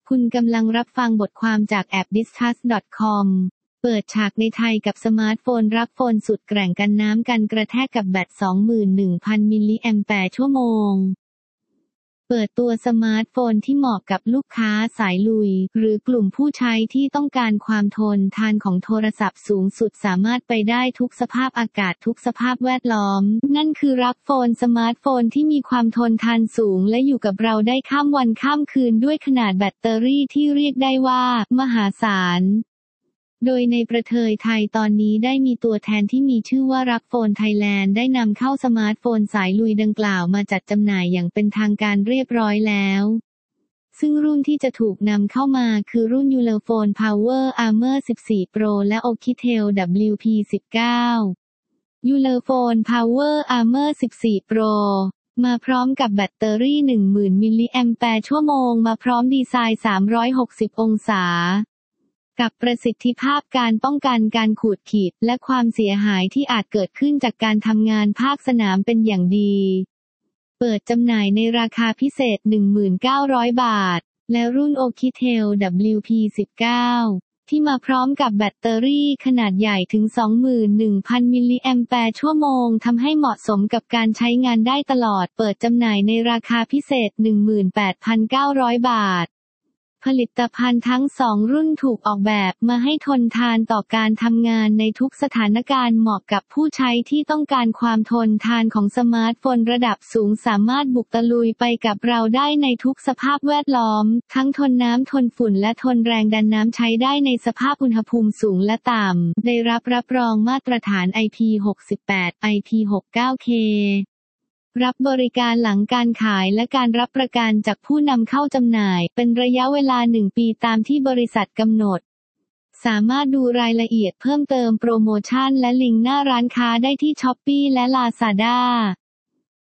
คุณกำลังรับฟังบทความจากแอป discuss.com เปิดฉากในไทยกับสมาร์ทโฟนรับโฟนสุดแกร่งกันน้ำกันกระแทกกับแบต 21,000 มิลลิแอมแปร์ชั่วโมงเปิดตัวสมาร์ทโฟนที่เหมาะกับลูกค้าสายลุยหรือกลุ่มผู้ใช้ที่ต้องการความทนทานของโทรศัพท์สูงสุดสามารถไปได้ทุกสภาพอากาศทุกสภาพแวดล้อมนั่นคือรักโฟนสมาร์ทโฟนที่มีความทนทานสูงและอยู่กับเราได้ข้ามวันข้ามคืนด้วยขนาดแบตเตอรี่ที่เรียกได้ว่ามหาศาลโดยในประเทศไทยตอนนี้ได้มีตัวแทนที่มีชื่อว่ารักโฟนไทยแลนด์ได้นำเข้าสมาร์ทโฟนสายลุยดังกล่าวมาจัดจำหน่ายอย่างเป็นทางการเรียบร้อยแล้วซึ่งรุ่นที่จะถูกนำเข้ามาคือรุ่น Ulefone Power Armor 14 Pro และ Oukitel WP19 Ulefone Power Armor 14 Pro มาพร้อมกับแบตเตอรี่ 10,000 มิลลิแอมแปร์ชั่วโมงมาพร้อมดีไซน์ 360 องศากับประสิทธิภาพการป้องกันการขูดขีดและความเสียหายที่อาจเกิดขึ้นจากการทำงานภาคสนามเป็นอย่างดีเปิดจำหน่ายในราคาพิเศษ 1,900 บาทและรุ่น Oukitel WP19 ที่มาพร้อมกับแบตเตอรี่ขนาดใหญ่ถึง 21,000 มิลลิแอมแปร์ชั่วโมงทำให้เหมาะสมกับการใช้งานได้ตลอดเปิดจำหน่ายในราคาพิเศษ 18,900 บาทผลิตภัณฑ์ทั้ง2รุ่นถูกออกแบบมาให้ทนทานต่อการทำงานในทุกสถานการณ์เหมาะกับผู้ใช้ที่ต้องการความทนทานของสมาร์ทโฟนระดับสูงสามารถบุกตะลุยไปกับเราได้ในทุกสภาพแวดล้อมทั้งทนน้ำทนฝุ่นและทนแรงดันน้ำใช้ได้ในสภาพอุณหภูมิสูงและต่ำได้รับรองมาตรฐาน IP68 IP69Kรับบริการหลังการขายและการรับประกันจากผู้นำเข้าจำหน่ายเป็นระยะเวลา1 ปีตามที่บริษัทกำหนดสามารถดูรายละเอียดเพิ่มเติมโปรโมชั่นและลิงก์หน้าร้านค้าได้ที่ Shopee และ Lazada